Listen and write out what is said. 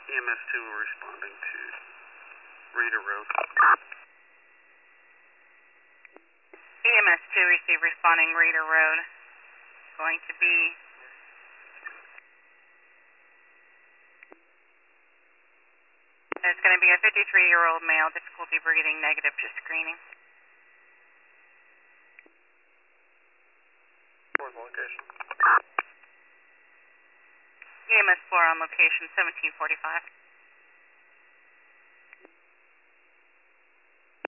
EMS 2 responding to Reader Road. EMS 2 receive responding Reader Road. Going to be it's going to be a 53-year-old male, difficulty breathing, negative to screening. Where's the location? EMS 4 on location, 1745.